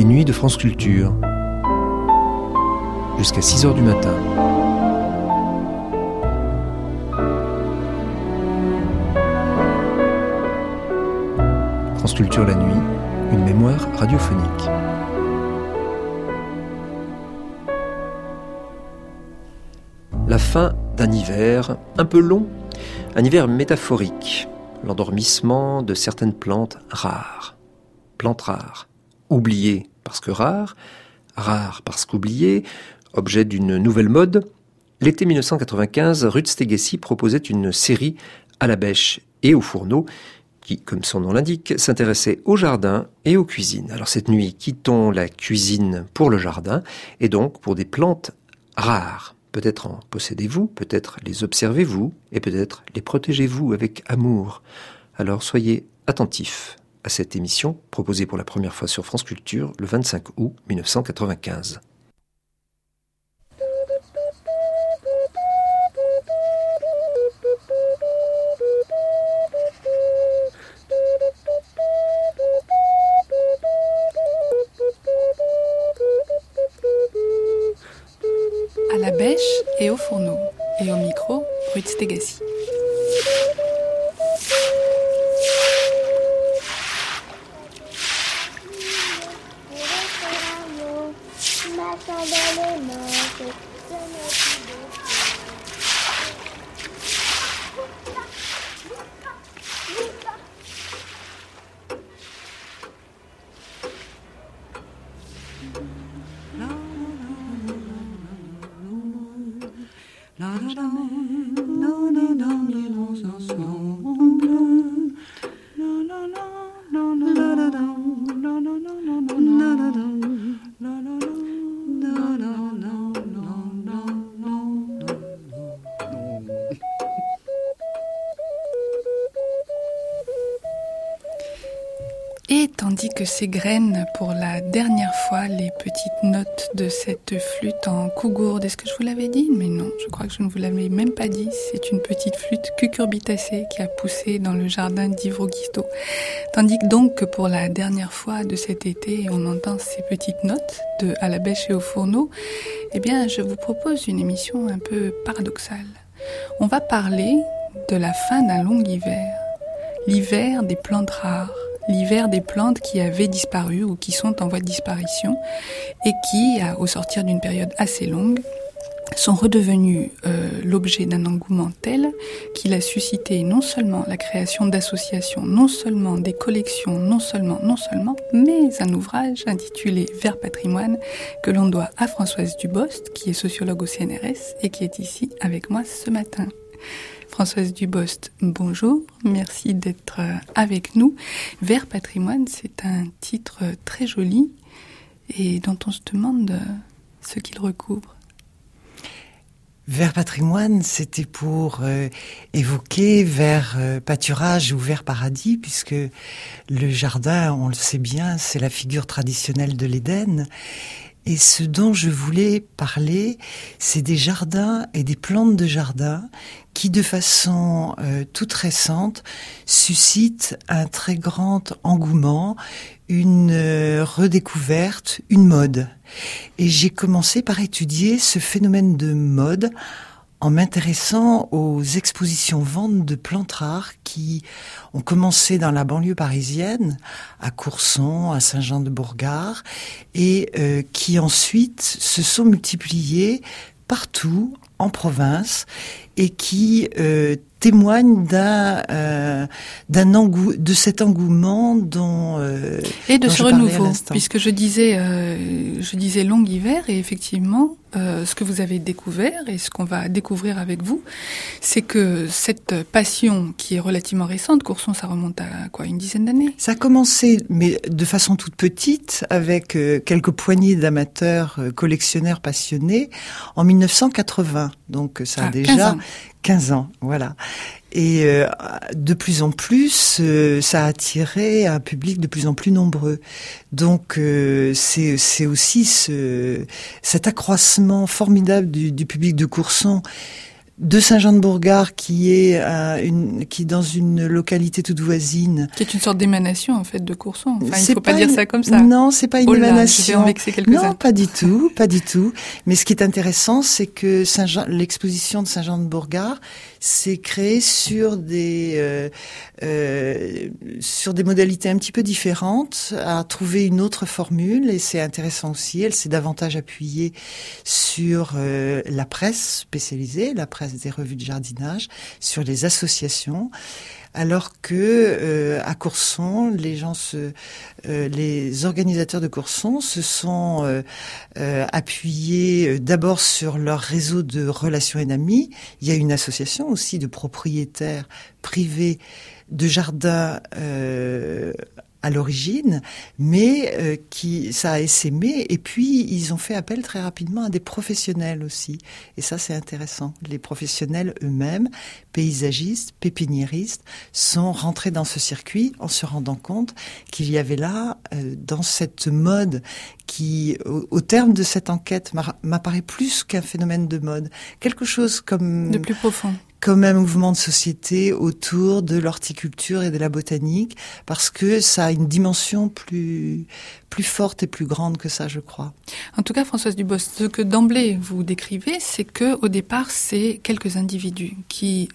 les nuits de France Culture. Jusqu'à 6h du matin. France Culture la nuit, une mémoire radiophonique. La fin d'un hiver un peu long, un hiver métaphorique, l'endormissement de certaines plantes rares, oubliées parce que rares parce qu'oubliées, objet d'une nouvelle mode. L'été 1995, Ruth Stegesi proposait une série à la bêche et au fourneau qui, comme son nom l'indique, s'intéressait au jardin et aux cuisines. Alors cette nuit, quittons la cuisine pour le jardin et donc pour des plantes rares. Peut-être en possédez-vous, peut-être les observez-vous, et peut-être les protégez-vous avec amour. Alors soyez attentifs à cette émission proposée pour la première fois sur France Culture le 25 août 1995. À la bêche et au fourneau. Et au micro, Ruth Stegesi. Et tandis que s'égrènent pour la dernière fois les petites notes de cette flûte en cougourde, est-ce que je vous l'avais dit? Mais non, je crois que je ne vous l'avais même pas dit. C'est une petite flûte cucurbitacée qui a poussé dans le jardin d'Yves Augusto. Tandis que donc que pour la dernière fois de cet été, on entend ces petites notes de À la bêche et au fourneau, eh bien, je vous propose une émission un peu paradoxale. On va parler de la fin d'un long hiver. L'hiver des plantes rares. L'hiver des plantes qui avaient disparu ou qui sont en voie de disparition et qui, au sortir d'une période assez longue, sont redevenues l'objet d'un engouement tel qu'il a suscité non seulement la création d'associations, non seulement des collections, non seulement, mais un ouvrage intitulé Vers patrimoine que l'on doit à Françoise Dubost, qui est sociologue au CNRS et qui est ici avec moi ce matin. Françoise Dubost, bonjour, merci d'être avec nous. Vers patrimoine, c'est un titre très joli et dont on se demande ce qu'il recouvre. Vers patrimoine, c'était pour évoquer vers pâturage ou vers paradis, puisque le jardin, on le sait bien, c'est la figure traditionnelle de l'Éden. Et ce dont je voulais parler, c'est des jardins et des plantes de jardin qui, de façon toute récente, suscitent un très grand engouement, une redécouverte, une mode. Et j'ai commencé par étudier ce phénomène de mode en m'intéressant aux expositions ventes de plantes rares qui ont commencé dans la banlieue parisienne, à Courson, à Saint-Jean-de-Bourgard, et qui ensuite se sont multipliées partout en province et qui témoigne de cet engouement dont et de dont ce je parlais à renouveau, l'instant. puisque je disais long hiver, et effectivement ce que vous avez découvert et ce qu'on va découvrir avec vous, c'est que cette passion qui est relativement récente, Courson, ça remonte à quoi, une dizaine d'années? Ça a commencé, mais de façon toute petite, avec quelques poignées d'amateurs collectionneurs passionnés, en 1980. Donc ça a déjà 15 ans, voilà. Et de plus en plus, ça a attiré un public de plus en plus nombreux. Donc c'est aussi cet accroissement formidable du public de Courson de Saint-Jean-de-Bourgard, qui est dans une localité toute voisine. Qui est une sorte d'émanation, en fait, de Courson. Enfin, il faut pas dire ça comme ça. Non, c'est pas une émanation. Je vais en vexer quelques-uns. Non, pas du tout. Mais ce qui est intéressant, c'est que l'exposition de Saint-Jean-de-Bourgard s'est créée sur des modalités un petit peu différentes, a trouvé une autre formule, et c'est intéressant aussi. Elle s'est davantage appuyée sur la presse spécialisée, la presse des revues de jardinage, sur les associations, alors que à Courson, les organisateurs de Courson se sont appuyés d'abord sur leur réseau de relations et d'amis. Il y a une association aussi de propriétaires privés de jardins à l'origine, mais ça a essaimé, et puis ils ont fait appel très rapidement à des professionnels aussi. Et ça, c'est intéressant. Les professionnels eux-mêmes, paysagistes, pépiniéristes, sont rentrés dans ce circuit en se rendant compte qu'il y avait là, dans cette mode qui, au terme de cette enquête, m'apparaît plus qu'un phénomène de mode, quelque chose comme... de plus profond. Comme un mouvement de société autour de l'horticulture et de la botanique, parce que ça a une dimension plus forte et plus grande que ça, je crois. En tout cas, Françoise Dubos, ce que d'emblée vous décrivez, c'est que au départ, c'est quelques individus qui,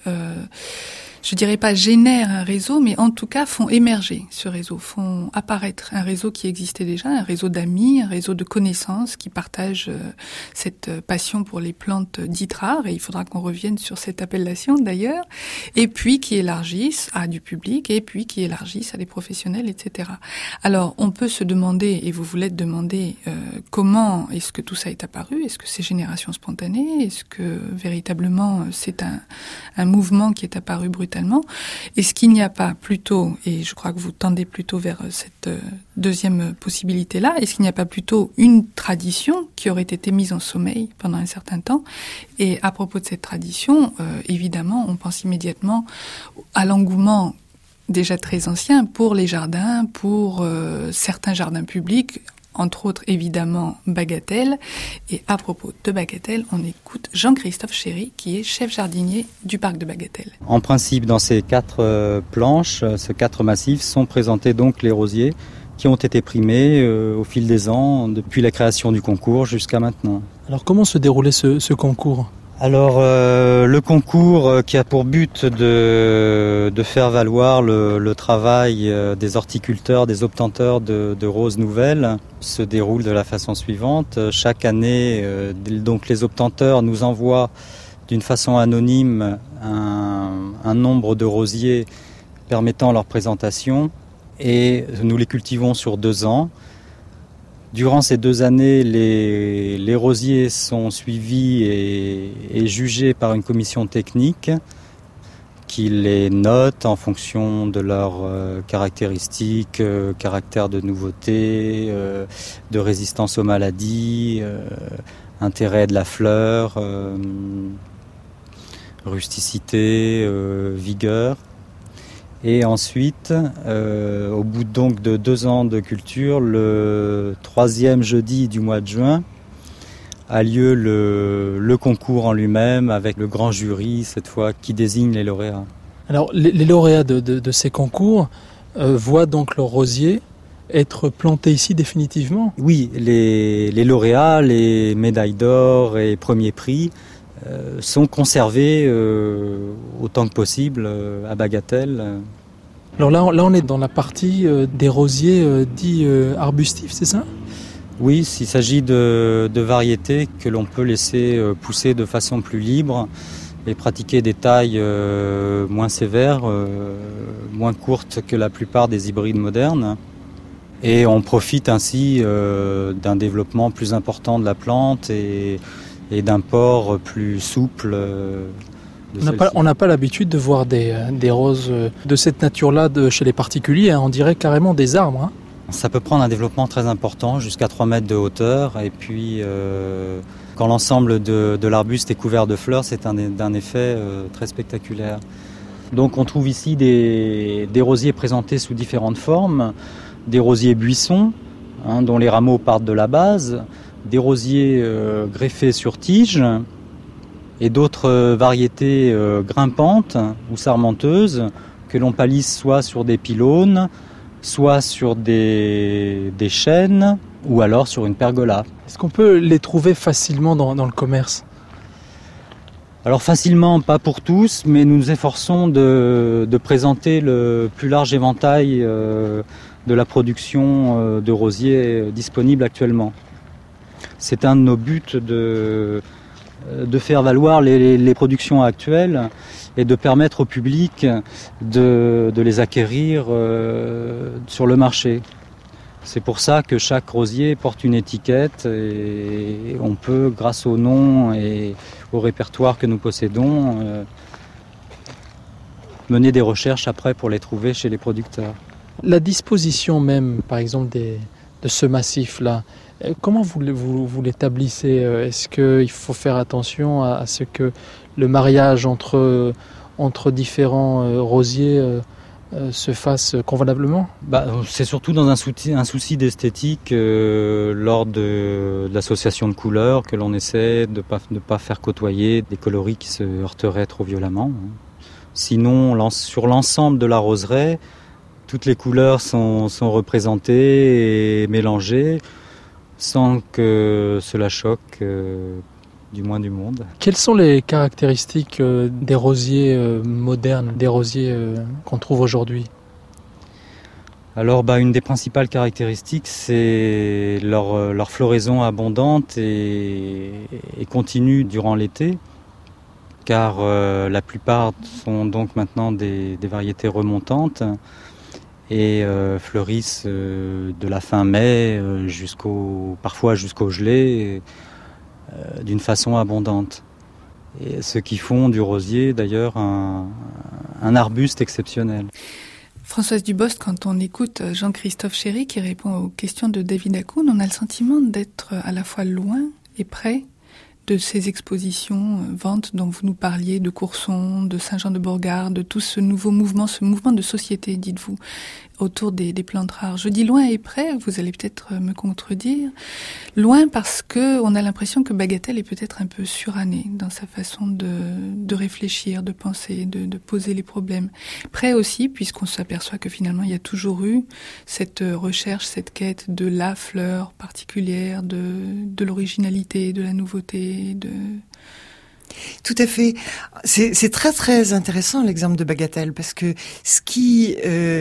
je dirais pas génèrent un réseau, mais en tout cas font émerger ce réseau, font apparaître un réseau qui existait déjà, un réseau d'amis, un réseau de connaissances qui partagent cette passion pour les plantes dites rares, et il faudra qu'on revienne sur cette appellation d'ailleurs, et puis qui élargissent à du public, et puis qui élargissent à des professionnels, etc. Alors, on peut se demander, et vous voulez demander, comment est-ce que tout ça est apparu? Est-ce que c'est génération spontanée? Est-ce que véritablement c'est un mouvement qui est apparu brutalement? Est-ce qu'il n'y a pas plutôt, et je crois que vous tendez plutôt vers cette deuxième possibilité-là, est-ce qu'il n'y a pas plutôt une tradition qui aurait été mise en sommeil pendant un certain temps? Et à propos de cette tradition, évidemment, on pense immédiatement à l'engouement déjà très ancien pour les jardins, pour certains jardins publics, entre autres évidemment Bagatelle. Et à propos de Bagatelle, on écoute Jean-Christophe Chéry, qui est chef jardinier du parc de Bagatelle. En principe, dans ces 4 planches, ces 4 massifs, sont présentés donc les rosiers qui ont été primés au fil des ans, depuis la création du concours jusqu'à maintenant. Alors comment se déroulait ce concours ? Alors le concours qui a pour but de faire valoir le travail des horticulteurs, des obtenteurs de roses nouvelles se déroule de la façon suivante. Chaque année, donc les obtenteurs nous envoient d'une façon anonyme un nombre de rosiers permettant leur présentation, et nous les cultivons sur 2 ans. Durant ces 2 années, les rosiers sont suivis et jugés par une commission technique qui les note en fonction de leurs caractéristiques, caractère de nouveauté, de résistance aux maladies, intérêt de la fleur, rusticité, vigueur. Et ensuite, au bout donc de 2 ans de culture, le 3e jeudi du mois de juin, a lieu le concours en lui-même, avec le grand jury, cette fois, qui désigne les lauréats. Alors, les lauréats de ces concours voient donc leurs rosiers être plantés ici définitivement ? Oui, les lauréats, les médailles d'or et premiers prix sont conservés autant que possible à Bagatelle. Alors là, on est dans la partie des rosiers dits arbustifs, c'est ça ? Oui, il s'agit de variétés que l'on peut laisser pousser de façon plus libre et pratiquer des tailles moins sévères, moins courtes que la plupart des hybrides modernes. Et on profite ainsi d'un développement plus important de la plante et d'un port plus souple. On n'a pas l'habitude de voir des roses de cette nature-là chez les particuliers, hein. On dirait carrément des arbres. Hein. Ça peut prendre un développement très important, jusqu'à 3 mètres de hauteur. Et puis, quand l'ensemble de l'arbuste est couvert de fleurs, c'est d'un effet très spectaculaire. Donc on trouve ici des rosiers présentés sous différentes formes. Des rosiers buissons, hein, dont les rameaux partent de la base. Des rosiers greffés sur tige, et d'autres variétés grimpantes ou sarmenteuses que l'on palisse soit sur des pylônes, soit sur des chênes ou alors sur une pergola. Est-ce qu'on peut les trouver facilement dans le commerce ? Alors facilement, pas pour tous, mais nous nous efforçons de présenter le plus large éventail de la production de rosiers disponible actuellement. C'est un de nos buts de faire valoir les productions actuelles et de permettre au public de les acquérir sur le marché. C'est pour ça que chaque rosier porte une étiquette et on peut, grâce au nom et au répertoire que nous possédons, mener des recherches après pour les trouver chez les producteurs. La disposition même, par exemple, de ce massif-là, comment vous l'établissez ? Est-ce qu'il faut faire attention à ce que le mariage entre différents rosiers se fasse convenablement ? C'est surtout dans un souci d'esthétique lors de l'association de couleurs que l'on essaie de ne pas faire côtoyer des coloris qui se heurteraient trop violemment. Sinon, sur l'ensemble de la roseraie, toutes les couleurs sont représentées et mélangées sans que cela choque du moins du monde. Quelles sont les caractéristiques des rosiers modernes, des rosiers qu'on trouve aujourd'hui ? Alors, une des principales caractéristiques, c'est leur floraison abondante et continue durant l'été, car la plupart sont donc maintenant des variétés remontantes et fleurissent de la fin mai parfois jusqu'au gelé, d'une façon abondante. Et ce qui font du rosier d'ailleurs un arbuste exceptionnel. Françoise Dubost, quand on écoute Jean-Christophe Chéry qui répond aux questions de David Hakoun, on a le sentiment d'être à la fois loin et près de ces expositions, ventes dont vous nous parliez, de Courson, de Saint-Jean-de-Bourgard, de tout ce nouveau mouvement, ce mouvement de société, dites-vous, autour des plantes rares. Je dis loin et près, vous allez peut-être me contredire. Loin parce que on a l'impression que Bagatelle est peut-être un peu suranné dans sa façon de réfléchir, de penser, de poser les problèmes. Près aussi, puisqu'on s'aperçoit que finalement il y a toujours eu cette recherche, cette quête de la fleur particulière, de l'originalité, de la nouveauté, Tout à fait. C'est très très intéressant l'exemple de Bagatelle parce que ce qui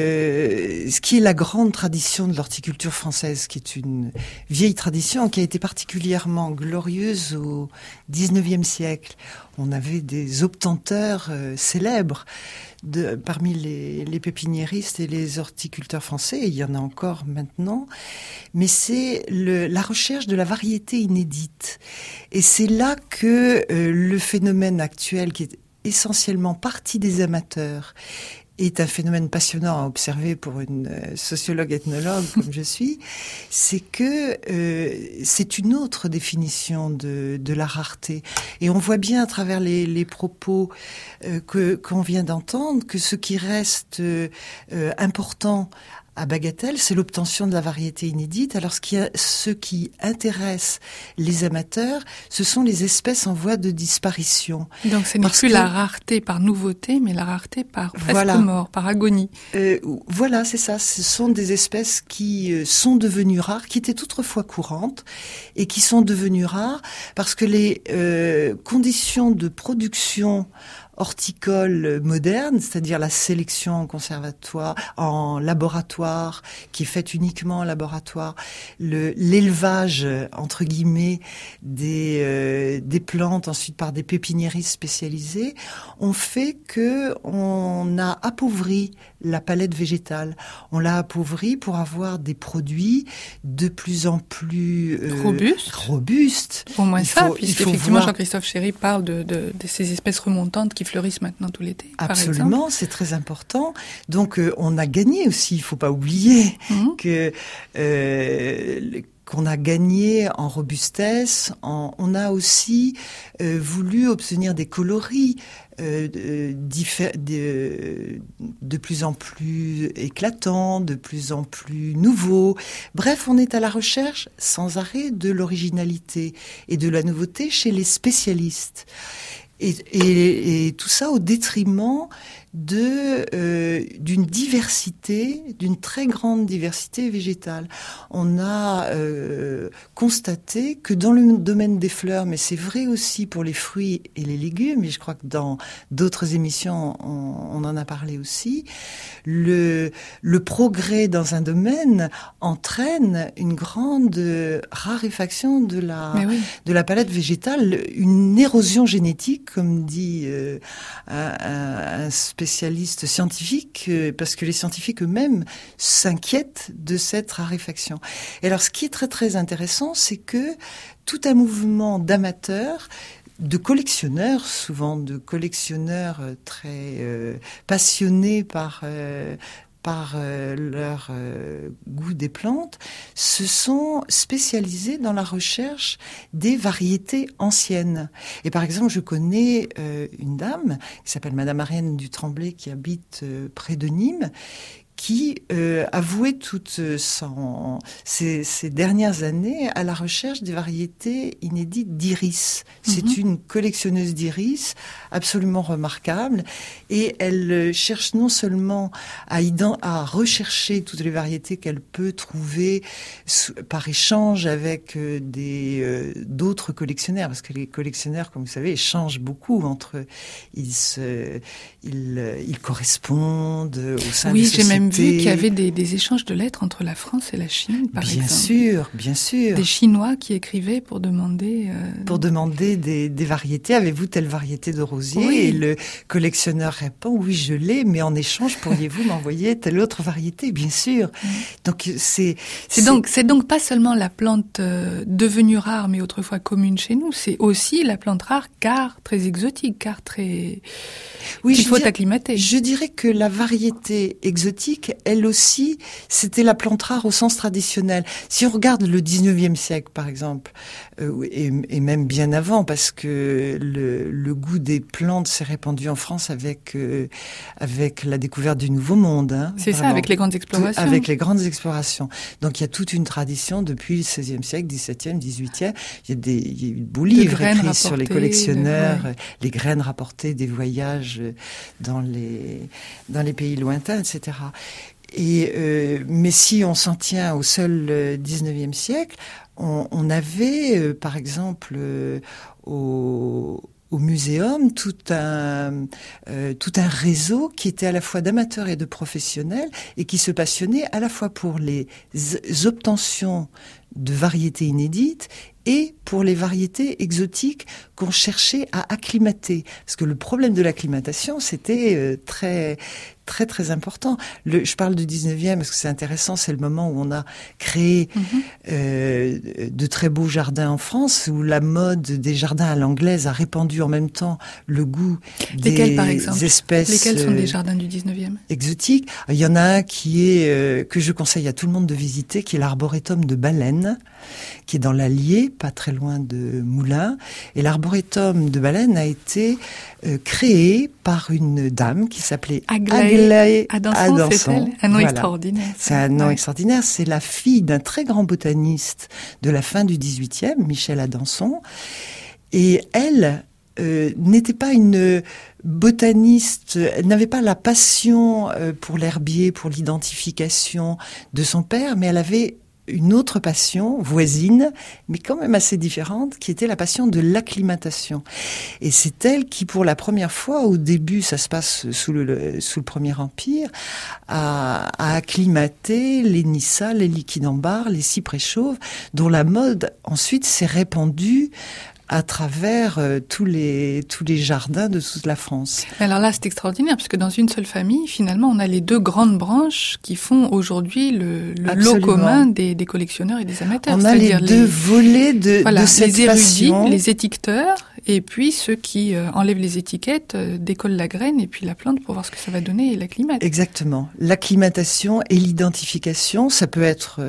est la grande tradition de l'horticulture française, qui est une vieille tradition qui a été particulièrement glorieuse au XIXe siècle. On avait des obtenteurs célèbres parmi les pépiniéristes et les horticulteurs français, et il y en a encore maintenant, mais c'est la recherche de la variété inédite. Et c'est là que le phénomène actuel, qui est essentiellement parti des amateurs, est un phénomène passionnant à observer pour une sociologue ethnologue comme je suis, c'est que c'est une autre définition de la rareté. Et on voit bien à travers les propos qu'on vient d'entendre que ce qui reste important à Bagatelle, c'est l'obtention de la variété inédite. Alors ce qui intéresse les amateurs, ce sont les espèces en voie de disparition. Donc ce n'est plus la rareté par nouveauté, mais la rareté par presque mort, par agonie. Voilà, c'est ça. Ce sont des espèces qui sont devenues rares, qui étaient autrefois courantes, et qui sont devenues rares parce que les conditions de production horticole moderne, c'est-à-dire la sélection en laboratoire, qui est faite uniquement en laboratoire, l'élevage entre guillemets des plantes ensuite par des pépiniéristes spécialisés, ont fait que on a appauvri la palette végétale. On l'a appauvri pour avoir des produits de plus en plus robustes. Au moins puisqu'effectivement Jean-Christophe Chéry parle de ces espèces remontantes qui fleurissent maintenant tout l'été. Absolument, c'est très important. Donc on a gagné aussi, il faut pas oublier qu'on a gagné en robustesse. On a aussi voulu obtenir des coloris de plus en plus éclatants, de plus en plus nouveaux. Bref, on est à la recherche sans arrêt de l'originalité et de la nouveauté chez les spécialistes. Et tout ça au détriment d'une diversité, d'une très grande diversité végétale. On a constaté que dans le domaine des fleurs, mais c'est vrai aussi pour les fruits et les légumes, et je crois que dans d'autres émissions on en a parlé aussi, le progrès dans un domaine entraîne une grande raréfaction de la palette végétale, une érosion génétique, comme dit un spécialiste scientifique, parce que les scientifiques eux-mêmes s'inquiètent de cette raréfaction. Et alors, ce qui est très très intéressant, c'est que tout un mouvement d'amateurs, de collectionneurs, souvent de collectionneurs très passionnés par leur goût des plantes, se sont spécialisés dans la recherche des variétés anciennes. Et par exemple, je connais une dame qui s'appelle Madame Ariane du Tremblay, qui habite près de Nîmes, qui a voué toutes ces dernières années à la recherche des variétés inédites d'iris. C'est une collectionneuse d'iris absolument remarquable, et elle cherche non seulement à rechercher toutes les variétés qu'elle peut trouver par échange avec d'autres collectionneurs, parce que les collectionneurs, comme vous savez, échangent beaucoup entre eux. Ils correspondent au sein des sociétés. J'ai même vu qu'il y avait des échanges de lettres entre la France et la Chine, par exemple. Bien sûr. Des Chinois qui écrivaient pour demander... des variétés. Avez-vous telle variété de rosier? Oui. Et le collectionneur répond, oui, je l'ai, mais en échange, pourriez-vous m'envoyer telle autre variété? Bien sûr. Donc, c'est donc pas seulement la plante devenue rare, mais autrefois commune chez nous. C'est aussi la plante rare, car très exotique, car très... Oui, qu'il faut acclimater. Je dirais que la variété exotique, elle aussi, c'était la plante rare au sens traditionnel. Si on regarde le 19e siècle, par exemple, et même bien avant, parce que le goût des plantes s'est répandu en France avec la découverte du Nouveau Monde. Hein, c'est vraiment. Ça, avec les grandes explorations. Avec les grandes explorations. Donc il y a toute une tradition depuis le 16e siècle, 17e, 18e. Il y a eu de beaux livres écrits sur les collectionneurs, les graines rapportées des voyages dans les pays lointains, etc. Mais si on s'en tient au seul 19e siècle, on avait, par exemple, au muséum tout un réseau qui était à la fois d'amateurs et de professionnels, et qui se passionnaient à la fois pour les obtentions de variétés inédites et pour les variétés exotiques qu'on cherchait à acclimater. Parce que le problème de l'acclimatation, c'était très très très important. Je parle du 19e parce que c'est intéressant, c'est le moment où on a créé de très beaux jardins en France, où la mode des jardins à l'anglaise a répandu en même temps le goût Lesquels, par exemple, espèces... Lesquels sont des jardins du 19e exotiques. Il y en a un qui est que je conseille à tout le monde de visiter, qui est l'arboretum de Baleine, qui est dans l'Allier, pas très loin de Moulins. Et l'arboretum de Baleine a été créé par une dame qui s'appelait Aglaé Adanson. C'est elle. Un nom extraordinaire. C'est un nom extraordinaire. C'est la fille d'un très grand botaniste de la fin du 18e, Michel Adanson. Et elle n'était pas une botaniste, elle n'avait pas la passion pour l'herbier, pour l'identification de son père, mais elle avait une autre passion voisine, mais quand même assez différente, qui était la passion de l'acclimatation. Et c'est elle qui, pour la première fois, au début, ça se passe sous le Premier Empire, a acclimaté les nissas, les liquidambars, les cyprès chauves, dont la mode ensuite s'est répandue à travers tous les jardins de toute la France. Alors là, c'est extraordinaire, parce que dans une seule famille, finalement, on a les deux grandes branches qui font aujourd'hui le lot commun des collectionneurs et des amateurs. On a les deux volets de cette les érudits, passion. Les étiqueteurs, et puis ceux qui enlèvent les étiquettes, décollent la graine et puis la plante pour voir ce que ça va donner et l'acclimatent. Exactement. L'acclimatation et l'identification, ça peut être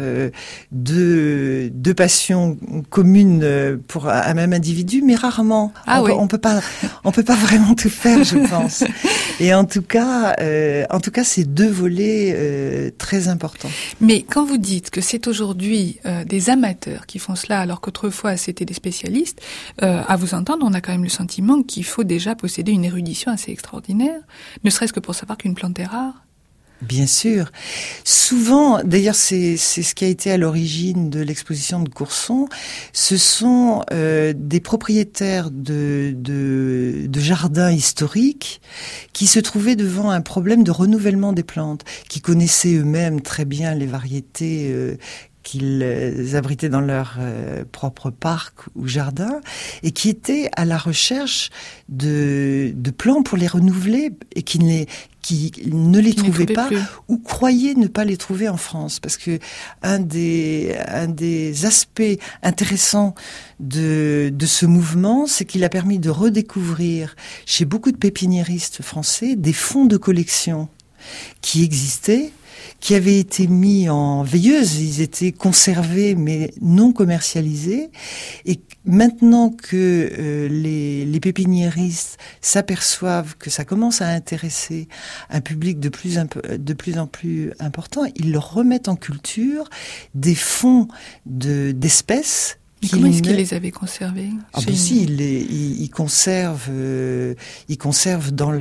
deux passions communes pour un même individu, mais rarement. On peut pas vraiment tout faire, je pense. Et en tout cas, c'est deux volets très importants. Mais quand vous dites que c'est aujourd'hui des amateurs qui font cela, alors qu'autrefois c'était des spécialistes, à vous entendre, on a quand même le sentiment qu'il faut déjà posséder une érudition assez extraordinaire, ne serait-ce que pour savoir qu'une plante est rare. Bien sûr. Souvent, d'ailleurs, c'est ce qui a été à l'origine de l'exposition de Courson. Ce sont des propriétaires de jardins historiques qui se trouvaient devant un problème de renouvellement des plantes, qui connaissaient eux-mêmes très bien les variétés qu'ils abritaient dans leur propre parc ou jardin, et qui étaient à la recherche de plants pour les renouveler, et qui ne les trouvaient pas plus, ou croyaient ne pas les trouver en France. Parce que un des aspects intéressants de ce mouvement, c'est qu'il a permis de redécouvrir chez beaucoup de pépiniéristes français des fonds de collection qui existaient, qui avaient été mis en veilleuse. Ils étaient conservés mais non commercialisés. Et maintenant que les pépiniéristes s'aperçoivent que ça commence à intéresser un public de plus en plus important, ils leur remettent en culture des fonds d'espèces. Comment est-ce qu'ils les avaient conservés? Ah ben si, ils conservent dans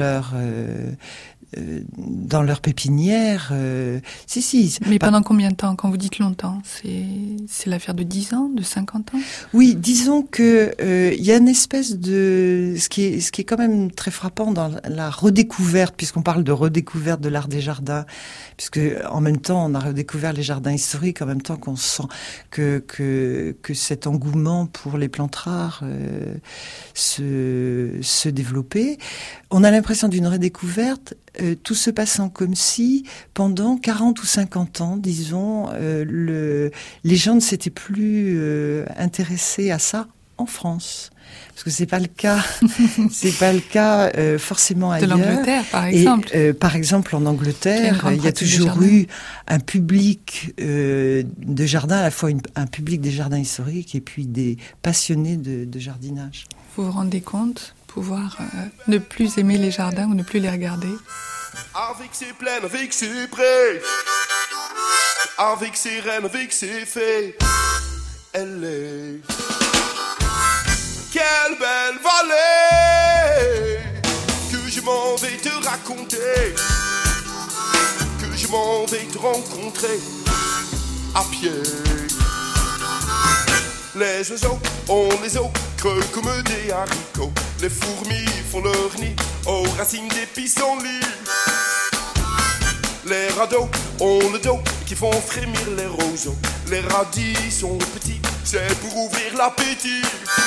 leur pépinière. Si. Mais pendant combien de temps? Quand vous dites longtemps, c'est l'affaire de 10 ans, de 50 ans? Oui, disons que il y a une espèce de ce qui est quand même très frappant dans la redécouverte, puisqu'on parle de redécouverte de l'art des jardins, puisque en même temps on a redécouvert les jardins historiques, en même temps qu'on sent que cet engouement pour les plantes rares se développait. On a l'impression d'une redécouverte, tout se passant comme si, pendant 40 ou 50 ans, disons, les gens ne s'étaient plus intéressés à ça en France. Parce que c'est pas le cas forcément ailleurs. De l'Angleterre, par exemple. Et par exemple, en Angleterre, il y a toujours eu un public de jardin, à la fois un public des jardins historiques et puis des passionnés de jardinage. Vous vous rendez compte, pouvoir ne plus aimer les jardins ou ne plus les regarder? Avec ses plaines, avec ses prés, avec ses reines, avec ses fées, elle est... Quelle belle vallée que je m'en vais te raconter, que je m'en vais te rencontrer à pied. Les oiseaux ont les os creux comme des haricots, les fourmis font leur nid aux racines des pissenlits. Les radeaux ont le dos qui font frémir les roseaux, les radis sont petits, c'est pour ouvrir l'appétit.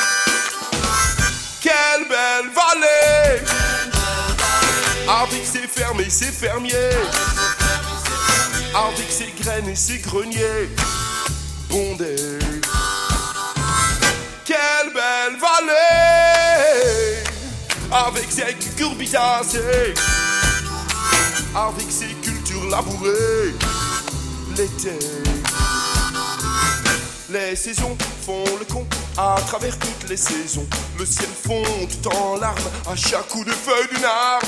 Quelle belle vallée, avec ses fermes et ses fermiers, avec ses graines et ses greniers bondés. Quelle belle vallée, avec ses cucurbitacées, avec ses cultures labourées l'été. Les saisons font le con à travers toutes les saisons. Le ciel fond tout en larmes à chaque coup de feuille d'une arbre.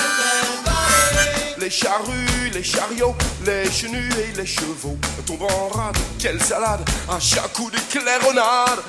Les charrues, les chariots, les chenus et les chevaux tombent en rade, quelle salade à chaque coup de claironade.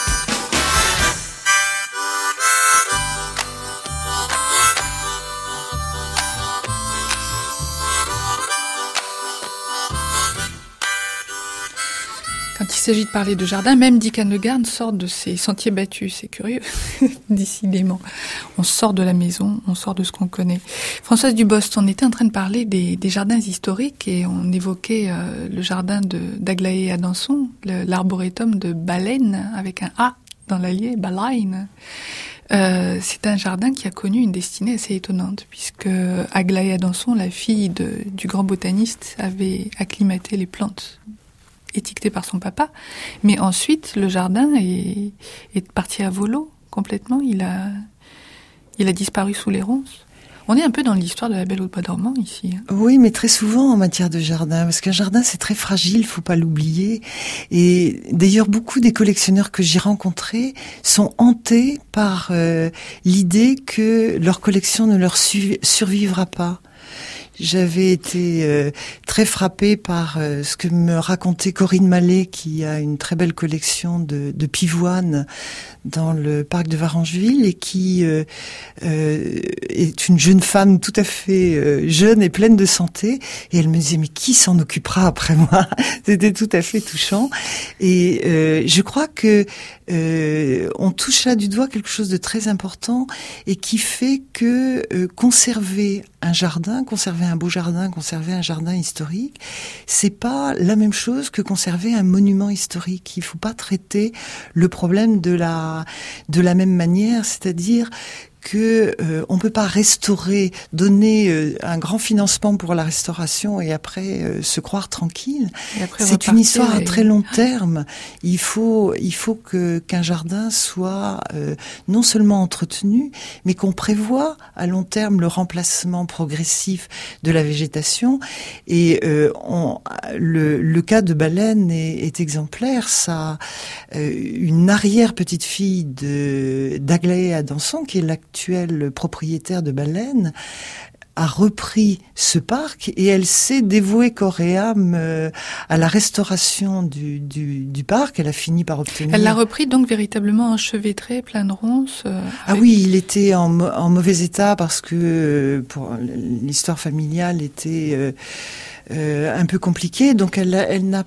Quand il s'agit de parler de jardin, même Dick Annegarn sort de ses sentiers battus. C'est curieux, décidément. On sort de la maison, on sort de ce qu'on connaît. Françoise Dubost, on était en train de parler des jardins historiques et on évoquait le jardin d'Aglaé à Adanson, l'arboretum de Baleine, avec un A dans l'allié, Baleine. C'est un jardin qui a connu une destinée assez étonnante, puisque Aglaé Adanson, la fille du grand botaniste, avait acclimaté les plantes étiqueté par son papa, mais ensuite le jardin est parti à volo complètement. Il a disparu sous les ronces. On est un peu dans l'histoire de la Belle au Bois dormant ici. Oui, mais très souvent en matière de jardin, parce qu'un jardin c'est très fragile, faut pas l'oublier. Et d'ailleurs beaucoup des collectionneurs que j'ai rencontrés sont hantés par l'idée que leur collection ne leur survivra pas. J'avais été très frappée par ce que me racontait Corinne Mallet, qui a une très belle collection de pivoines dans le parc de Varangeville et qui est une jeune femme tout à fait jeune et pleine de santé. Et elle me disait, mais qui s'en occupera après moi? C'était tout à fait touchant. Et je crois que on touche là du doigt quelque chose de très important et qui fait que conserver un jardin, conserver un beau jardin, conserver un jardin historique, c'est pas la même chose que conserver un monument historique. Il faut pas traiter le problème de la même manière, c'est-à-dire que on peut pas restaurer, donner un grand financement pour la restauration et après se croire tranquille. C'est une histoire à très long terme. Il faut qu'un jardin soit non seulement entretenu, mais qu'on prévoit à long terme le remplacement progressif de la végétation. Et le cas de Baleine est exemplaire. Ça, une arrière petite fille d'Aglaé Adanson, qui est l'actuelle propriétaire de Baleine, a repris ce parc et elle s'est dévouée corps et âme à la restauration du parc. Elle a fini par obtenir... Elle l'a repris donc véritablement enchevêtré, plein de ronces. Ah oui, il était en mauvais état parce que pour l'histoire familiale était... un peu compliqué, donc elle l'a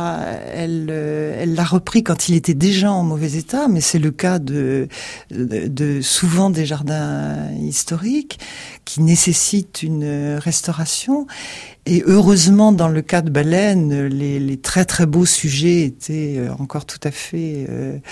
repris quand il était déjà en mauvais état, mais c'est le cas de souvent des jardins historiques qui nécessitent une restauration. Et heureusement, dans le cas de Baleine, les très très beaux sujets étaient encore tout à fait...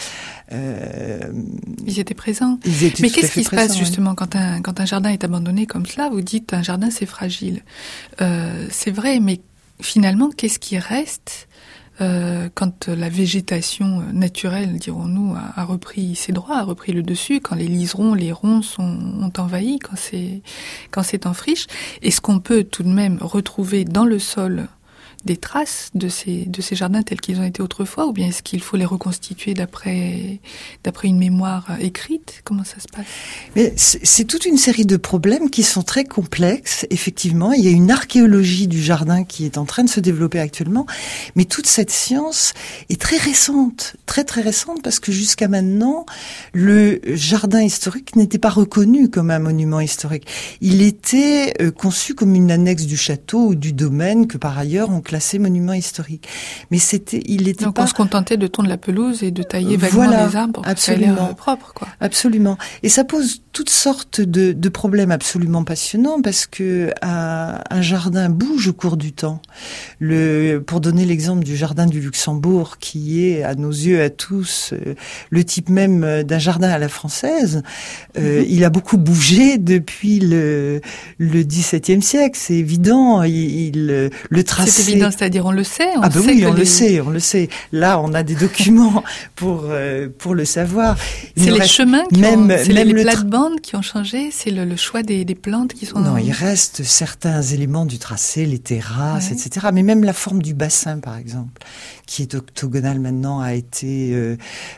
ils étaient présents. Mais qu'est-ce qui se passe justement quand un jardin est abandonné comme cela? Vous dites un jardin c'est fragile. C'est vrai, mais finalement, qu'est-ce qui reste quand la végétation naturelle, dirons-nous, a repris ses droits, a repris le dessus, quand les liserons, les ronces ont envahi, quand c'est en friche? Est-ce qu'on peut tout de même retrouver dans le sol des traces de ces jardins tels qu'ils ont été autrefois, ou bien est-ce qu'il faut les reconstituer d'après une mémoire écrite? Comment ça se passe? Mais c'est toute une série de problèmes qui sont très complexes. Effectivement, il y a une archéologie du jardin qui est en train de se développer actuellement, mais toute cette science est très récente, très très récente, parce que jusqu'à maintenant, le jardin historique n'était pas reconnu comme un monument historique. Il était conçu comme une annexe du château ou du domaine que par ailleurs on classé monument historique. Mais donc on se contentait de tondre la pelouse et de tailler vaguement les arbres pour que ça ait l'air propre, quoi. Absolument. Et ça pose toutes sortes de problèmes absolument passionnants parce que un jardin bouge au cours du temps. Pour donner l'exemple du jardin du Luxembourg, qui est à nos yeux à tous le type même d'un jardin à la française, il a beaucoup bougé depuis le XVIIe siècle. C'est évident. Le tracé. C'est évident, c'est-à-dire on le sait. On le sait. Là, on a des documents pour le savoir. C'est les chemins c'est les plates-bandes qui ont changé, c'est le choix des plantes qui sont... Non, il reste certains éléments du tracé, les terrasses, etc. Mais même la forme du bassin, par exemple, qui est octogonale maintenant, a été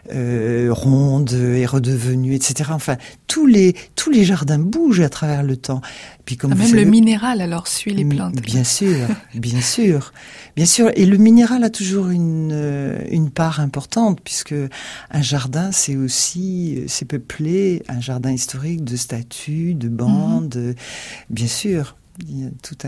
ronde, est redevenue, etc. Enfin, tous les jardins bougent à travers le temps. Puis comme même le minéral, alors, suit les plantes. Bien sûr, bien sûr. Bien sûr, et le minéral a toujours une part importante, puisque un jardin, c'est peuplé, un jardin historique, de statues, de bandes, bien sûr. Il y a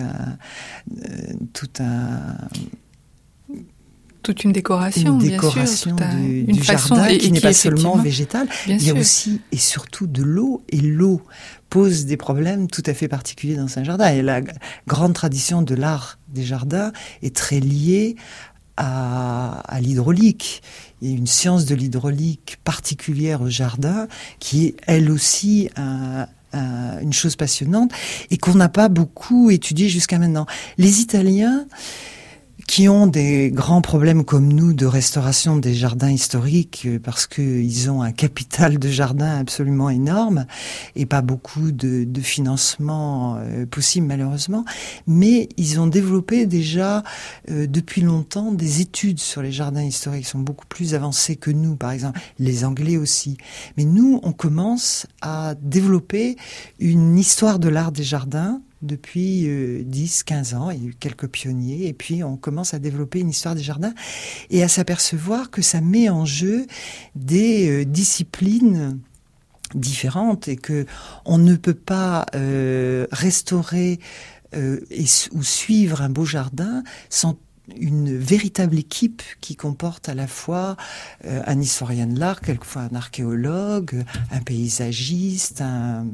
toute une décoration, bien sûr, du jardin qui n'est pas seulement végétal. Il y a aussi et surtout de l'eau, et l'eau pose des problèmes tout à fait particuliers dans un jardin. Et la grande tradition de l'art des jardins est très liée à l'hydraulique. Il y a une science de l'hydraulique particulière au jardin qui est elle aussi une chose passionnante et qu'on n'a pas beaucoup étudiée jusqu'à maintenant. Les Italiens, qui ont des grands problèmes comme nous de restauration des jardins historiques parce qu'ils ont un capital de jardin absolument énorme et pas beaucoup de financement possible malheureusement, mais ils ont développé déjà depuis longtemps des études sur les jardins historiques, sont beaucoup plus avancés que nous, par exemple les Anglais aussi. Mais nous, on commence à développer une histoire de l'art des jardins depuis 10-15 ans. Il y a eu quelques pionniers et puis on commence à développer une histoire des jardins et à s'apercevoir que ça met en jeu des disciplines différentes et que on ne peut pas restaurer ou suivre un beau jardin sans une véritable équipe qui comporte à la fois un historien de l'art, quelquefois un archéologue, un paysagiste, un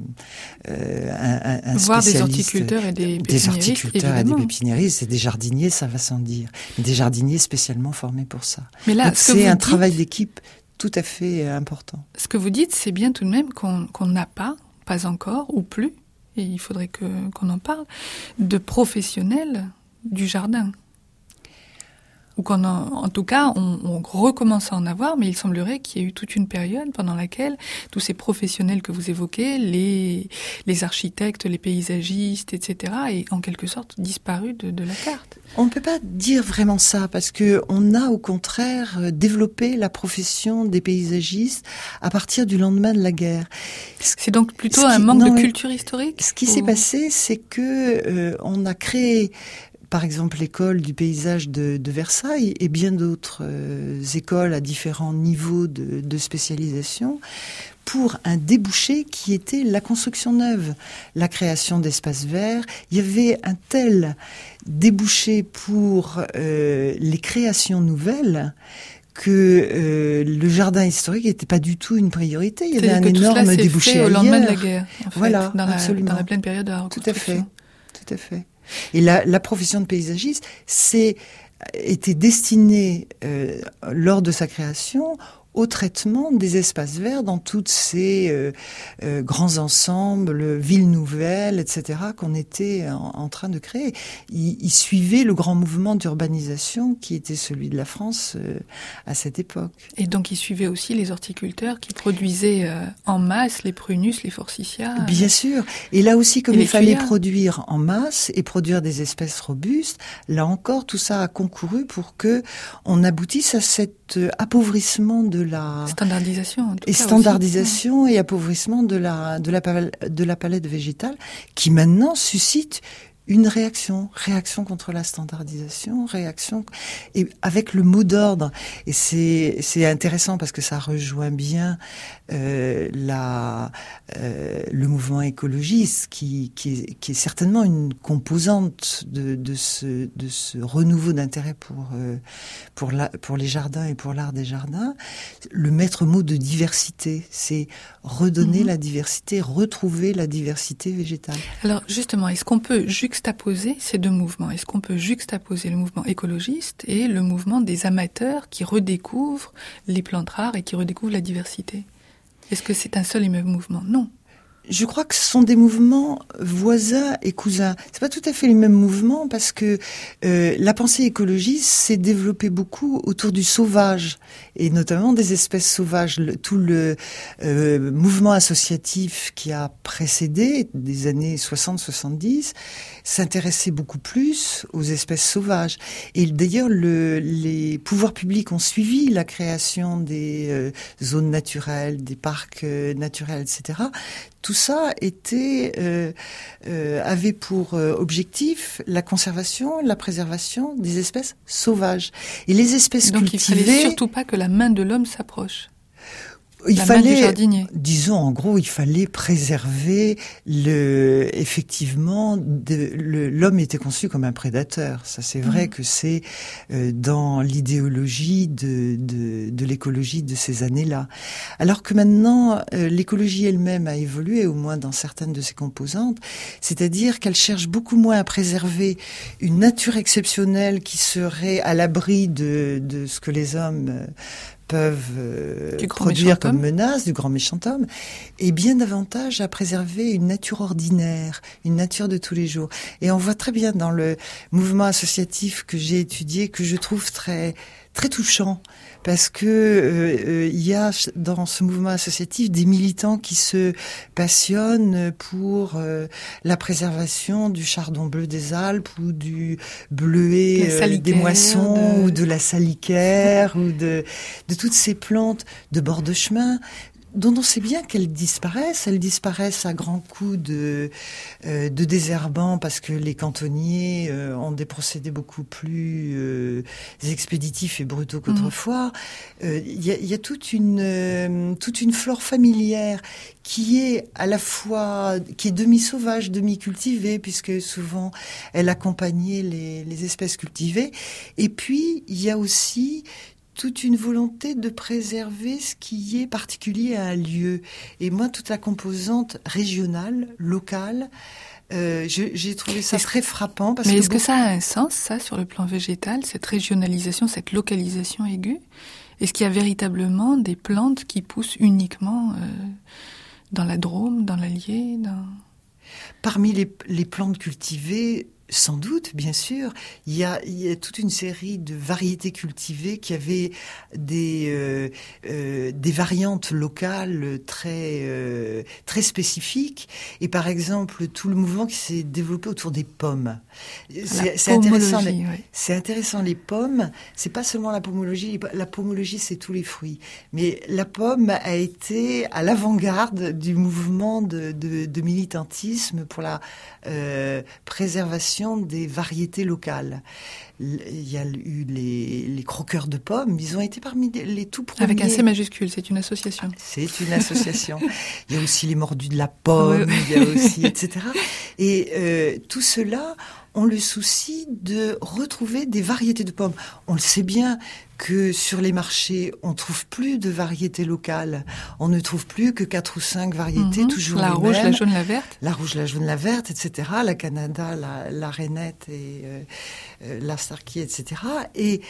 voire spécialiste, des horticulteurs et des horticulteurs et des pépiniéristes et des jardiniers, ça va sans dire, mais des jardiniers spécialement formés pour ça. Mais là, donc c'est un travail d'équipe tout à fait important. Ce que vous dites, c'est bien tout de même qu'on n'a pas encore ou plus, et il faudrait qu'on en parle, de professionnels du jardin. Ou en tout cas, on recommence à en avoir, mais il semblerait qu'il y ait eu toute une période pendant laquelle tous ces professionnels que vous évoquez, les architectes, les paysagistes, etc., aient en quelque sorte disparu de la carte. On ne peut pas dire vraiment ça, parce que on a au contraire développé la profession des paysagistes à partir du lendemain de la guerre. C'est donc plutôt un manque de culture historique ? Ce qui s'est passé, c'est que on a créé par exemple l'école du paysage de Versailles et bien d'autres écoles à différents niveaux de spécialisation pour un débouché qui était la construction neuve, la création d'espaces verts. Il y avait un tel débouché pour les créations nouvelles que le jardin historique n'était pas du tout une priorité. Il y avait un énorme débouché ailleurs. Au lendemain de la guerre, en fait, voilà, dans absolument. Dans la pleine période de la reconstruction. Tout à fait. Et la profession de paysagiste était destinée, lors de sa création, au traitement des espaces verts dans toutes ces grands ensembles, villes nouvelles, etc., qu'on était en train de créer. Il suivait le grand mouvement d'urbanisation qui était celui de la France à cette époque. Et donc il suivait aussi les horticulteurs qui produisaient en masse les prunus, les forsythias. Bien sûr. Et là aussi, comme il fallait produire en masse et produire des espèces robustes, là encore, tout ça a concouru pour que on aboutisse à cet appauvrissement de la standardisation et appauvrissement de la palette végétale qui maintenant suscite une réaction contre la standardisation, et avec le mot d'ordre. Et c'est intéressant parce que ça rejoint bien le mouvement écologiste qui est certainement une composante de ce renouveau d'intérêt pour les jardins et pour l'art des jardins. Le maître mot de diversité, c'est redonner la diversité, retrouver la diversité végétale. Alors justement, est-ce qu'on peut juxtaposer ces deux mouvements ? Est-ce qu'on peut juxtaposer le mouvement écologiste et le mouvement des amateurs qui redécouvrent les plantes rares et qui redécouvrent la diversité ? Est-ce que c'est un seul et même mouvement ? Non. Je crois que ce sont des mouvements voisins et cousins. C'est pas tout à fait les mêmes mouvements parce que la pensée écologiste s'est développée beaucoup autour du sauvage et notamment des espèces sauvages. Tout le mouvement associatif qui a précédé des années 60-70 s'intéressait beaucoup plus aux espèces sauvages. Et d'ailleurs, les pouvoirs publics ont suivi la création des zones naturelles, des parcs naturels, etc. Tout ça avait pour objectif la conservation, la préservation des espèces sauvages. Et les espèces donc cultivées... il fallait surtout pas que la main de l'homme s'approche. Il fallait, disons en gros, il fallait préserver effectivement, l'homme était conçu comme un prédateur. Ça, c'est vrai que c'est dans l'idéologie de l'écologie de ces années-là. Alors que maintenant, l'écologie elle-même a évolué, au moins dans certaines de ses composantes, c'est-à-dire qu'elle cherche beaucoup moins à préserver une nature exceptionnelle qui serait à l'abri de ce que les hommes peuvent produire comme menace du grand méchant homme, et bien davantage à préserver une nature ordinaire, une nature de tous les jours. Et on voit très bien dans le mouvement associatif que j'ai étudié, que je trouve très très touchant, parce que il y a dans ce mouvement associatif des militants qui se passionnent pour la préservation du chardon bleu des Alpes ou du bleuet des moissons ou de la salicaire ou de toutes ces plantes de bord de chemin dont on sait bien qu'elles disparaissent. Elles disparaissent à grands coups de désherbant parce que les cantonniers ont des procédés beaucoup plus expéditifs et brutaux qu'autrefois. Il y a toute une flore familière qui est à la fois demi-sauvage, demi-cultivée, puisque souvent elle accompagnait les espèces cultivées. Et puis il y a aussi toute une volonté de préserver ce qui est particulier à un lieu. Et moi, toute la composante régionale, locale, j'ai trouvé ça très frappant. Mais est-ce que ça a un sens, ça, sur le plan végétal, cette régionalisation, cette localisation aiguë ? Est-ce qu'il y a véritablement des plantes qui poussent uniquement dans la Drôme, dans l'Allier Parmi les plantes cultivées, sans doute, bien sûr, il y a toute une série de variétés cultivées qui avaient des variantes locales très spécifiques. Et par exemple, tout le mouvement qui s'est développé autour des pommes. C'est intéressant. C'est intéressant. Les pommes, c'est pas seulement la pomologie. La pomologie, c'est tous les fruits. Mais la pomme a été à l'avant-garde du mouvement de militantisme pour la préservation des variétés locales. Il y a eu les croqueurs de pommes, ils ont été parmi les tout premiers. Avec un C majuscule, c'est une association. C'est une association. Il y a aussi les mordus de la pomme, il y a aussi, etc. Et tout cela ont le souci de retrouver des variétés de pommes. On le sait bien que sur les marchés, on trouve plus de variétés locales. On ne trouve plus que 4 ou 5 variétés, toujours les mêmes. La rouge, la jaune, la verte. La rouge, la jaune, la verte, etc. La Canada, la Rainette et la Starkey, etc. Et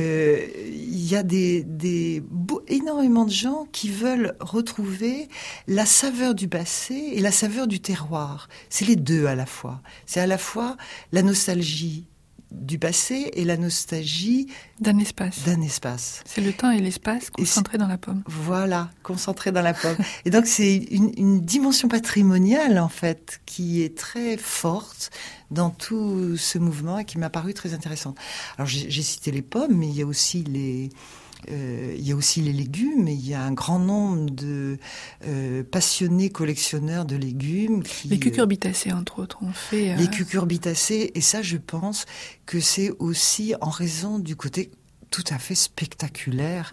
il y a énormément de gens qui veulent retrouver la saveur du passé et la saveur du terroir. C'est les deux à la fois. C'est à la fois la nostalgie du passé et la nostalgie d'un espace. C'est le temps et l'espace concentrés dans la pomme. Voilà, concentrés dans la pomme. Et donc c'est une dimension patrimoniale en fait qui est très forte dans tout ce mouvement et qui m'a paru très intéressante. Alors j'ai cité les pommes, mais il y a aussi les légumes, et il y a un grand nombre de passionnés collectionneurs de légumes. Les cucurbitacées, entre autres, ont fait... Les cucurbitacées, et ça, je pense que c'est aussi en raison du côté tout à fait spectaculaire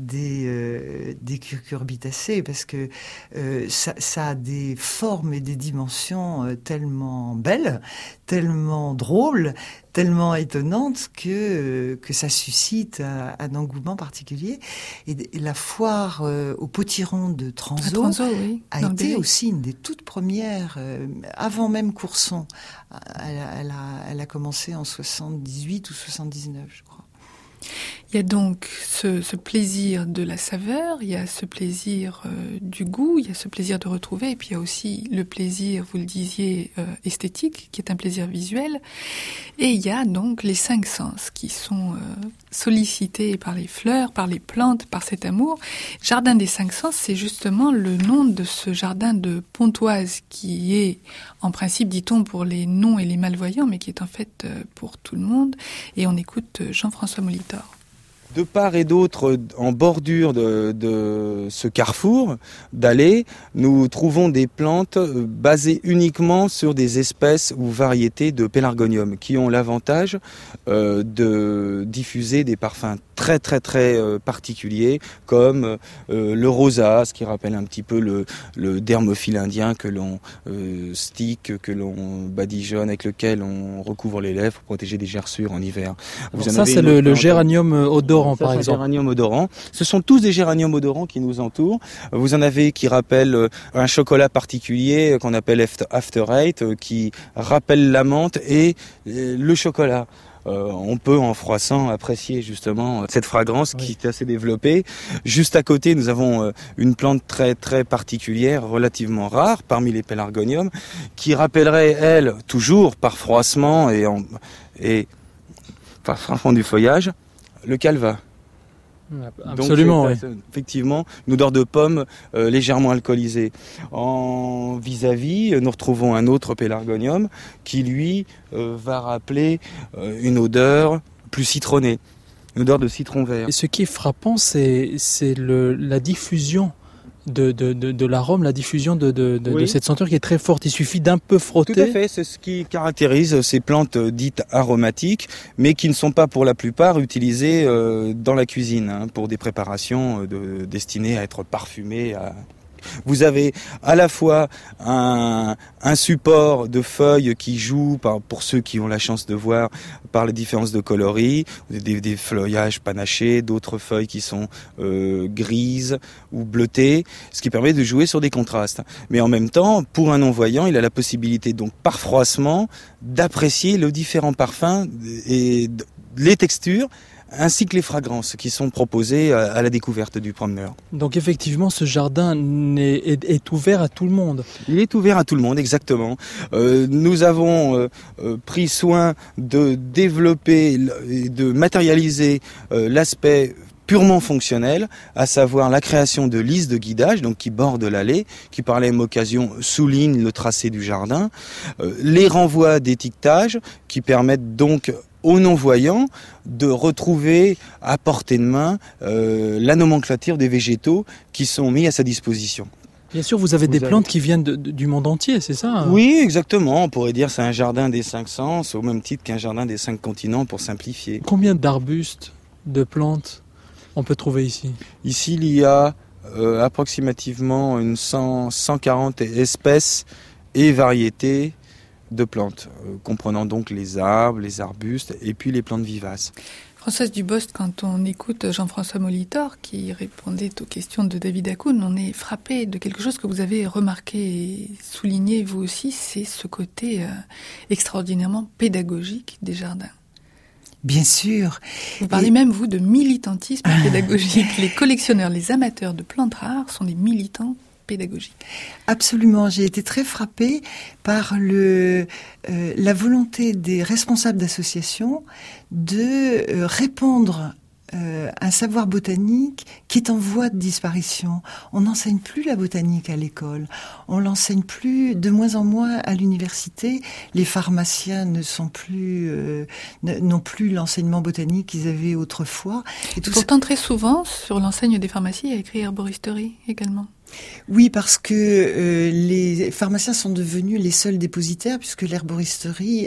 des cucurbitacées, parce que ça a des formes et des dimensions tellement belles, tellement drôles, tellement étonnantes que ça suscite un engouement particulier. Et la foire au potiron de Transo a été aussi une des toutes premières, avant même Courson. Elle a commencé en 78 ou 79, je crois. Il y a donc ce plaisir de la saveur, il y a ce plaisir du goût, il y a ce plaisir de retrouver, et puis il y a aussi le plaisir, vous le disiez, esthétique, qui est un plaisir visuel. Et il y a donc les 5 sens qui sont sollicités par les fleurs, par les plantes, par cet amour. Jardin des 5 sens, c'est justement le nom de ce jardin de Pontoise qui est, en principe, dit-on, pour les non et les malvoyants, mais qui est en fait pour tout le monde. Et on écoute Jean-François Molitor. De part et d'autre, en bordure de ce carrefour d'allées, nous trouvons des plantes basées uniquement sur des espèces ou variétés de pélargonium qui ont l'avantage de diffuser des parfums très très très particuliers, comme le rosace, qui rappelle un petit peu le dermophile indien que l'on stick, que l'on badigeonne, avec lequel on recouvre les lèvres pour protéger des gerçures en hiver. Ça, c'est le géranium odorant. Par exemple. Géranium odorant. Ce sont tous des géraniums odorants qui nous entourent. Vous en avez qui rappellent un chocolat particulier qu'on appelle After Eight, qui rappelle la menthe et le chocolat. On peut, en froissant, apprécier justement cette fragrance qui est assez développée. Juste à côté, nous avons une plante très très particulière, relativement rare parmi les pélargoniums, qui rappellerait, elle, toujours par froissement et par froissement du feuillage, le calva. Absolument, donc, effectivement, une odeur de pomme légèrement alcoolisée. En vis-à-vis, nous retrouvons un autre pélargonium qui, lui, va rappeler une odeur plus citronnée, une odeur de citron vert. Et ce qui est frappant, c'est la diffusion de l'arôme, la diffusion de cette senteur qui est très forte. Il suffit d'un peu frotter. Tout à fait, c'est ce qui caractérise ces plantes dites aromatiques, mais qui ne sont pas pour la plupart utilisées dans la cuisine, pour des préparations destinées à être parfumées. Vous avez à la fois un support de feuilles qui joue, pour ceux qui ont la chance de voir, par les différences de coloris, des feuillages panachés, d'autres feuilles qui sont grises ou bleutées, ce qui permet de jouer sur des contrastes. Mais en même temps, pour un non-voyant, il a la possibilité donc par froissement d'apprécier les différents parfums et les textures, ainsi que les fragrances qui sont proposées à la découverte du promeneur. Donc effectivement, ce jardin est ouvert à tout le monde. Il est ouvert à tout le monde, exactement. Nous avons pris soin de développer et de matérialiser l'aspect purement fonctionnel, à savoir la création de listes de guidage, donc qui bordent l'allée, qui par la même occasion soulignent le tracé du jardin, les renvois d'étiquetage qui permettent donc aux non-voyants de retrouver à portée de main la nomenclature des végétaux qui sont mis à sa disposition. Bien sûr, vous avez des plantes qui viennent du monde entier, c'est ça? Oui, exactement. On pourrait dire que c'est un jardin des 5 sens, au même titre qu'un jardin des 5 continents, pour simplifier. Combien d'arbustes, de plantes on peut trouver ici? Ici, il y a approximativement 140 espèces et variétés de plantes, comprenant donc les arbres, les arbustes et puis les plantes vivaces. Françoise Dubost, quand on écoute Jean-François Molitor qui répondait aux questions de David Hakoun, on est frappé de quelque chose que vous avez remarqué et souligné vous aussi, c'est ce côté extraordinairement pédagogique des jardins. Bien sûr. Vous parlez même, vous, de militantisme pédagogique. Les collectionneurs, les amateurs de plantes rares sont des militants pédagogique. Absolument, j'ai été très frappée par la volonté des responsables d'associations de répandre un savoir botanique qui est en voie de disparition. On n'enseigne plus la botanique à l'école, on l'enseigne plus, de moins en moins à l'université. Les pharmaciens n'ont plus l'enseignement botanique qu'ils avaient autrefois. Et pourtant, très souvent, sur l'enseigne des pharmacies, il y a écrit herboristerie également. Oui, parce que les pharmaciens sont devenus les seuls dépositaires, puisque l'herboristerie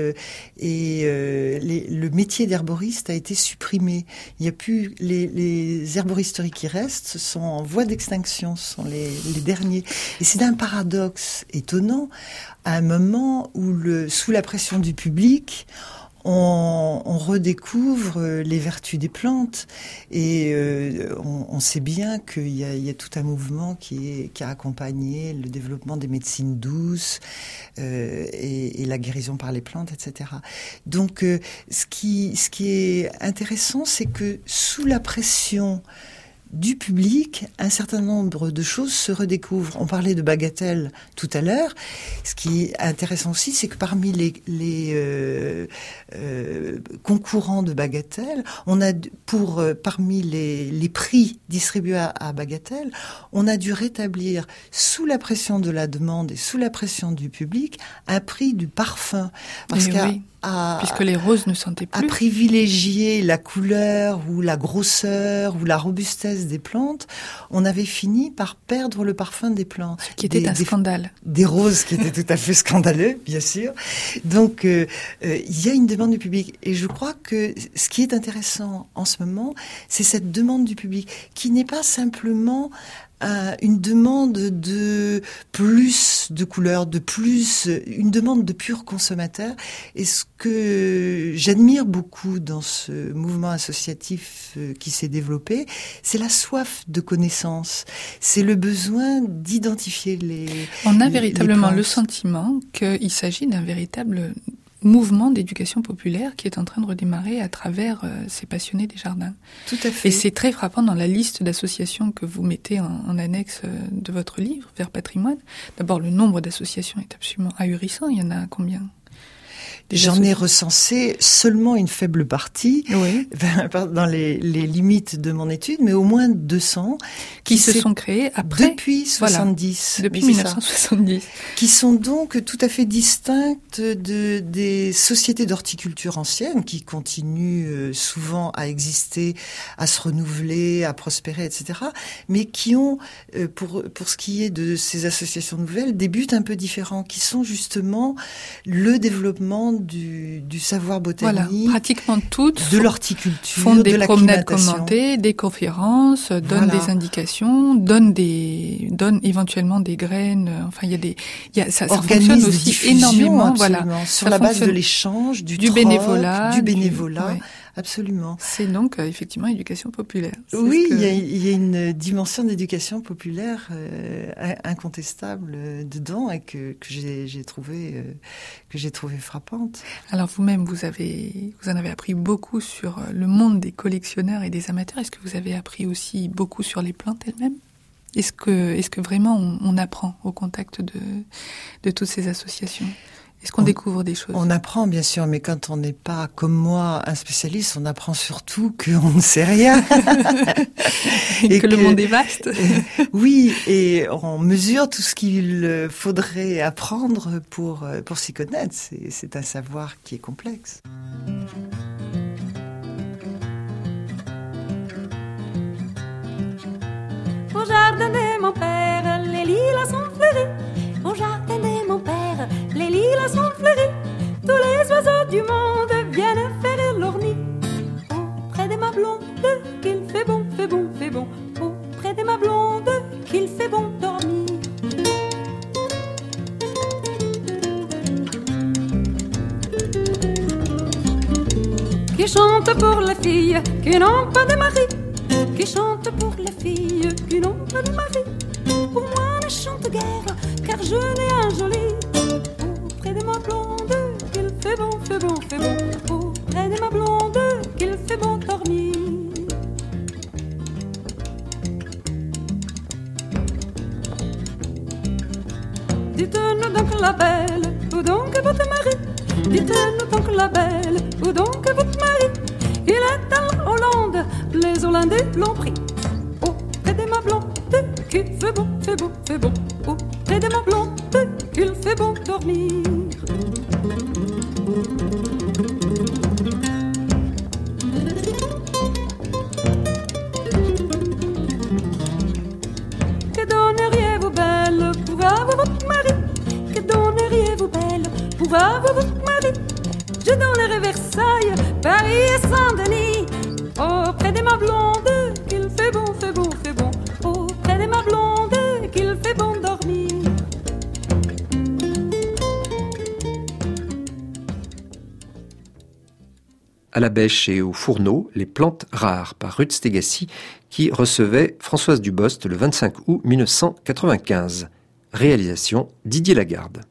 le métier d'herboriste a été supprimé. Il n'y a plus les herboristeries qui restent sont en voie d'extinction, sont les derniers. Et c'est un paradoxe étonnant à un moment où sous la pression du public, on redécouvre les vertus des plantes et on sait bien qu'il y a tout un mouvement qui a accompagné le développement des médecines douces et la guérison par les plantes, etc. Donc, ce qui est intéressant, c'est que sous la pression du public, un certain nombre de choses se redécouvrent. On parlait de bagatelles tout à l'heure. Ce qui est intéressant aussi, c'est que parmi les concurrents de bagatelles, on a parmi les prix distribués à bagatelles, on a dû rétablir sous la pression de la demande et sous la pression du public un prix du parfum, parce puisque les roses ne sentaient plus. À privilégier la couleur ou la grosseur ou la robustesse des plantes, on avait fini par perdre le parfum des plantes. Ce qui était un scandale. Des roses qui étaient tout à fait scandaleux, bien sûr. Donc, il y a une demande du public. Et je crois que ce qui est intéressant en ce moment, c'est cette demande du public, qui n'est pas simplement une demande de plus de couleurs, une demande de pur consommateur. Et ce que j'admire beaucoup dans ce mouvement associatif qui s'est développé, c'est la soif de connaissance. C'est le besoin d'identifier On a véritablement le sentiment qu'il s'agit d'un véritable mouvement d'éducation populaire qui est en train de redémarrer à travers ces passionnés des jardins. Tout à fait. Et c'est très frappant dans la liste d'associations que vous mettez en annexe de votre livre, Vert Patrimoine. D'abord, le nombre d'associations est absolument ahurissant. Il y en a combien ? J'en ai recensé seulement une faible partie, Oui. dans les limites de mon étude, mais au moins 200 Qui se sont créés après. Depuis 70. Voilà, depuis Oui, c'est 1970. ça. Qui sont donc tout à fait distinctes des sociétés d'horticulture anciennes qui continuent souvent à exister, à se renouveler, à prospérer, etc. Mais qui ont, pour ce qui est de ces associations nouvelles, des buts un peu différents, qui sont justement le développement du savoir botanique. Voilà, pratiquement toutes de l'horticulture, font des de promenades l'acclimatation. commentées, des conférences, donnent Voilà. des indications, donnent éventuellement des graines. Enfin, ça Organise fonctionne des aussi diffusions, énormément. absolument, Voilà, sur ça la base de fonctionne l'échange, du du troc, bénévolat, du bénévolat, ouais. absolument. C'est donc effectivement éducation populaire. C'est Oui, ce que- il y a une dimension d'éducation populaire incontestable dedans et que j'ai trouvé frappante. Alors vous-même, vous en avez appris beaucoup sur le monde des collectionneurs et des amateurs. Est-ce que vous avez appris aussi beaucoup sur les plantes elles-mêmes ? Est-ce que vraiment on apprend au contact de toutes ces associations ? Est-ce qu'on découvre des choses ? On apprend bien sûr, mais quand on n'est pas comme moi un spécialiste, on apprend surtout qu'on ne sait rien. Et que le monde est vaste. Oui, et on mesure tout ce qu'il faudrait apprendre pour s'y connaître. C'est un savoir qui est complexe. Au jardin de mon père, les lilas sont fleuris. Au jardin de mon père, les lilas sont fleuris. Tous les oiseaux du monde viennent faire leur nid. Auprès de ma blonde, qu'il fait bon, fait bon, fait bon. Auprès de ma blonde, qu'il fait bon dormir. Qui chante pour les filles qui n'ont pas de mari. Qui chante pour les filles qui n'ont pas de mari. Pour moi ne chante guère, car je n'ai un joli. Auprès de ma blonde, qu'il fait bon, fait bon, fait bon. Auprès de ma blonde, qu'il fait bon dormir. Dites-nous donc la belle, où donc est votre mari? Dites-nous donc la belle, où donc est votre mari? Il est en Hollande, les Hollandais l'ont pris. Auprès de ma blonde, qu'il fait bon, fait bon, fait bon. Auprès de ma blonde, qu'il fait bon dormir. Que donneriez-vous belle pour avoir votre mari? Que donneriez-vous belle pour avoir votre mari? Je donnerai Versailles, Paris et Saint-Denis. Auprès de ma blonde, qu'il fait bon, fait bon, fait bon. Auprès de ma blonde, qu'il fait bon dormir. À la bêche et au fourneau, les plantes rares par Ruth Stegacy qui recevait Françoise Dubost le 25 août 1995. Réalisation Didier Lagarde.